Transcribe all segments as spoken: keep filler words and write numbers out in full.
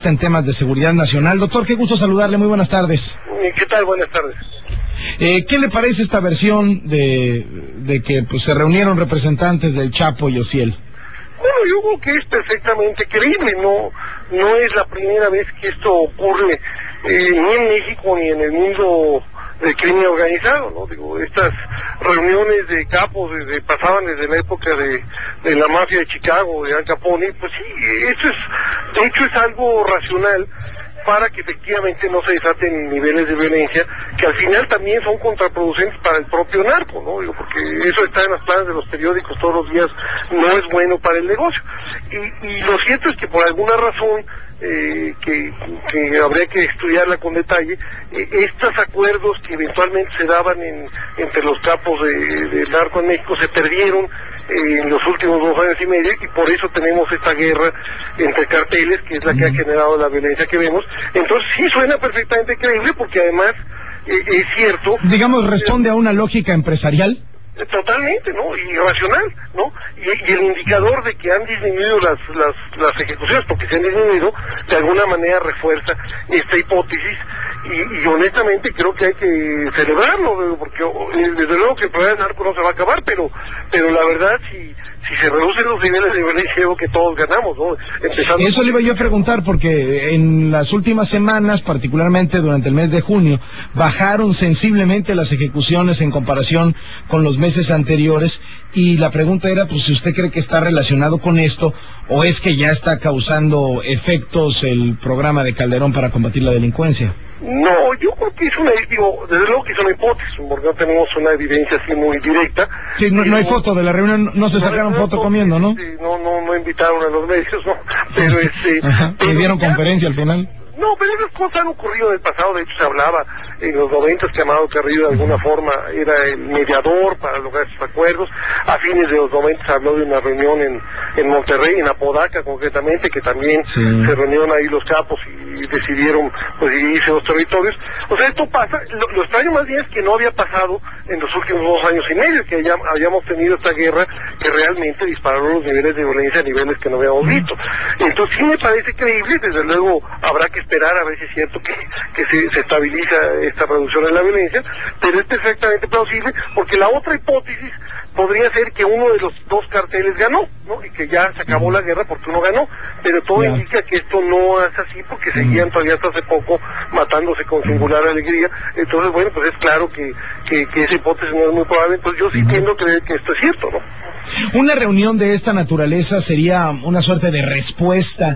en temas de seguridad nacional. Doctor, qué gusto saludarle, muy buenas tardes. ¿Qué tal? Buenas tardes. Eh, ¿Qué le parece esta versión de, de que pues, se reunieron representantes del Chapo y Ociel? Bueno, yo creo que es perfectamente creíble, no no es la primera vez que esto ocurre eh, ni en México ni en el mundo del crimen organizado, ¿no? Digo, estas reuniones de capos desde, pasaban desde la época de, de la mafia de Chicago, de Al Capone, pues sí, eso es, de hecho es algo racional para que efectivamente no se desaten niveles de violencia que al final también son contraproducentes para el propio narco, ¿no? Digo, porque eso está en las planas de los periódicos todos los días, no es bueno para el negocio. Y, y lo cierto es que por alguna razón eh, que, que habría que estudiarla con detalle, eh, estos acuerdos que eventualmente se daban en, entre los capos de, de narco en México se perdieron en los últimos dos años y medio, y por eso tenemos esta guerra entre carteles, que es la que ha generado la violencia que vemos. Entonces sí suena perfectamente creíble, porque además eh, es cierto... Digamos, responde a una lógica empresarial. Totalmente, ¿no? Y racional, ¿no? Y, y el indicador de que han disminuido las, las, las ejecuciones, porque se han disminuido, de alguna manera refuerza esta hipótesis, y, y honestamente creo que hay que celebrarlo, porque desde luego que el problema del narco no se va a acabar, pero pero la verdad, si, si se reducen los niveles de violencia, creo que todos ganamos, ¿no? Empezando... Eso le iba yo a preguntar, porque en las últimas semanas, particularmente durante el mes de junio, bajaron sensiblemente las ejecuciones en comparación con los meses anteriores, y la pregunta era, pues, si usted cree que está relacionado con esto, o es que ya está causando efectos el programa de Calderón para combatir la delincuencia. No, yo creo que es una, digo, desde luego que es una hipótesis, porque no tenemos una evidencia así muy directa. Sí, no, no hay foto de la reunión, no se no, sacaron no, foto no, comiendo, ¿no? Sí, no, no, no invitaron a los medios, ¿no? Pero este... Ajá, pero ¿le dieron ya, conferencia al final? No, pero esas cosas han ocurrido en el pasado. De hecho se hablaba en los noventas que Amado Carrillo de alguna forma era el mediador para lograr esos acuerdos. A fines de los noventas se habló de una reunión en, en Monterrey, en Apodaca concretamente, que también sí. se reunieron ahí los capos y decidieron pues dividirse los territorios. O sea, esto pasa. Lo, lo extraño más bien es que no había pasado en los últimos dos años y medio, que hayam, hayamos tenido esta guerra que realmente disparó los niveles de violencia a niveles que no habíamos visto. Entonces sí me parece creíble. Desde luego habrá que esperar a ver si es cierto que, que se, se estabiliza esta reducción en la violencia, pero es perfectamente plausible, porque la otra hipótesis podría ser que uno de los dos carteles ganó, ¿no? Y que ya se acabó la guerra porque uno ganó, pero todo Yeah. indica que esto no es así, porque seguían todavía hasta hace poco matándose con singular alegría. Entonces, bueno, pues es claro que, que, que esa hipótesis no es muy probable. Entonces yo sí tiendo a creer que esto es cierto, ¿no? Una reunión de esta naturaleza sería una suerte de respuesta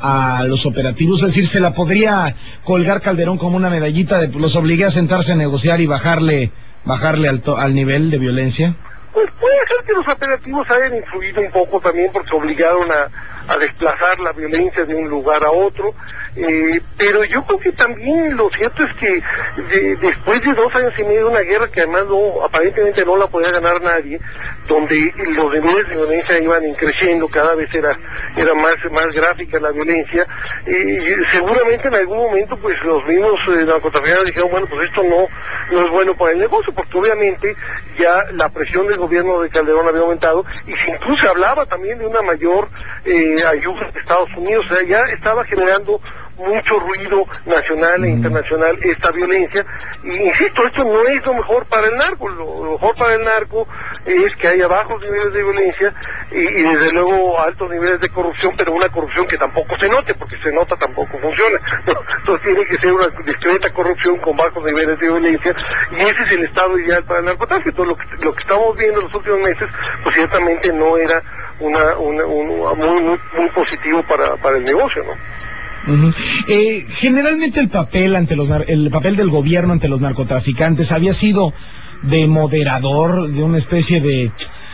a los operativos, es decir, se la podría colgar Calderón como una medallita de los obligué a sentarse a negociar y bajarle bajarle al, to, al nivel de violencia. Pues puede ser que los operativos hayan influido un poco también, porque obligaron a, a desplazar la violencia de un lugar a otro, eh, pero yo creo que también lo cierto es que de, después de dos años y medio de una guerra que además no, aparentemente no la podía ganar nadie, donde los niveles de violencia iban creciendo, cada vez era era más más gráfica la violencia, eh, seguramente en algún momento pues los mismos eh, narcotraficantes dijeron, bueno, pues esto no, no es bueno para el negocio, porque obviamente ya la presión del gobierno de Calderón había aumentado, y se incluso hablaba también de una mayor eh, ayuda de Estados Unidos. O sea, ya estaba generando mucho ruido nacional e internacional esta violencia, y insisto, esto no es lo mejor para el narco. Lo, lo mejor para el narco es que haya bajos niveles de violencia y, y desde luego altos niveles de corrupción, pero una corrupción que tampoco se note, porque se nota tampoco funciona, ¿no? Entonces tiene que ser una discreta corrupción con bajos niveles de violencia, y ese es el estado ideal para el narcotráfico. Lo que, lo que estamos viendo en los últimos meses, pues ciertamente no era una, una, una muy, muy, muy positivo para, para el negocio, ¿no? Uh-huh. Eh, generalmente el papel ante los el papel del gobierno ante los narcotraficantes había sido de moderador, de una especie de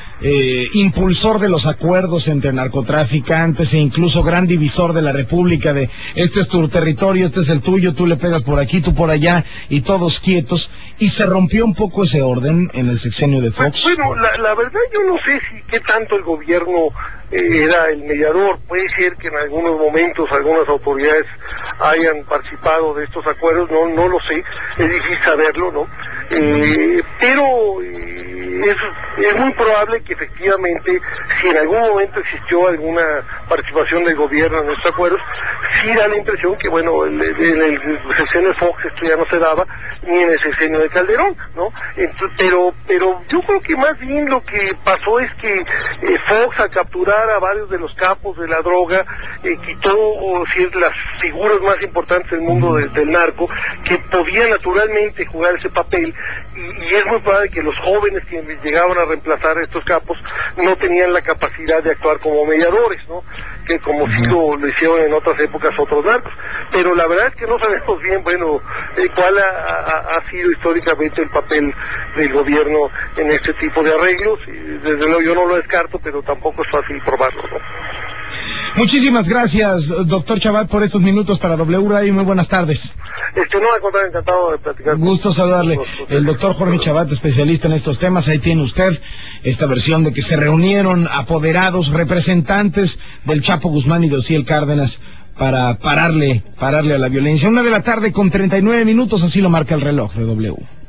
eh, impulsor de los acuerdos entre narcotraficantes, e incluso gran divisor de la República, de este es tu territorio, este es el tuyo, tú le pegas por aquí, tú por allá, y todos quietos, y se rompió un poco ese orden en el sexenio de Fox. Bueno, la, la verdad yo no sé si qué tanto el gobierno eh, era el mediador. Puede ser que en algunos momentos algunas autoridades hayan participado de estos acuerdos, no no lo sé, es difícil saberlo, ¿no? Eh, pero eh, es es muy probable que efectivamente, si en algún momento existió alguna participación del gobierno en estos acuerdos, sí da la impresión que, bueno, en el, el, el sexenio de Fox esto ya no se daba, ni en el sexenio de Calderón, ¿no? Entonces, pero, pero yo creo que más bien lo que pasó es que eh, Fox, al capturar a varios de los capos de la droga, eh, quitó o, si es, las figuras más importantes del mundo de, del narco, que podían naturalmente jugar ese papel, y, y es muy probable que los jóvenes que llegaban a reemplazar a estos capos no tenían la capacidad de actuar como mediadores, ¿no? Que como sí lo, lo hicieron en otras épocas otros narcos. Pero la verdad es que no sabemos bien, bueno, eh, cuál ha, ha, ha sido históricamente el papel del gobierno en este tipo de arreglos. Y desde luego yo no lo descarto, pero tampoco es fácil probarlo, ¿no? Muchísimas gracias, doctor Chabat, por estos minutos para W Radio y muy buenas tardes. Este, no, al contrario, encantado de platicar. Gusto saludarle. Con, con El doctor Jorge Chabat, especialista en estos temas. Ahí tiene usted esta versión de que se reunieron apoderados, representantes del Chapo Guzmán y de Osiel Cárdenas para pararle, pararle a la violencia. Una de la tarde con treinta y nueve minutos, así lo marca el reloj de W.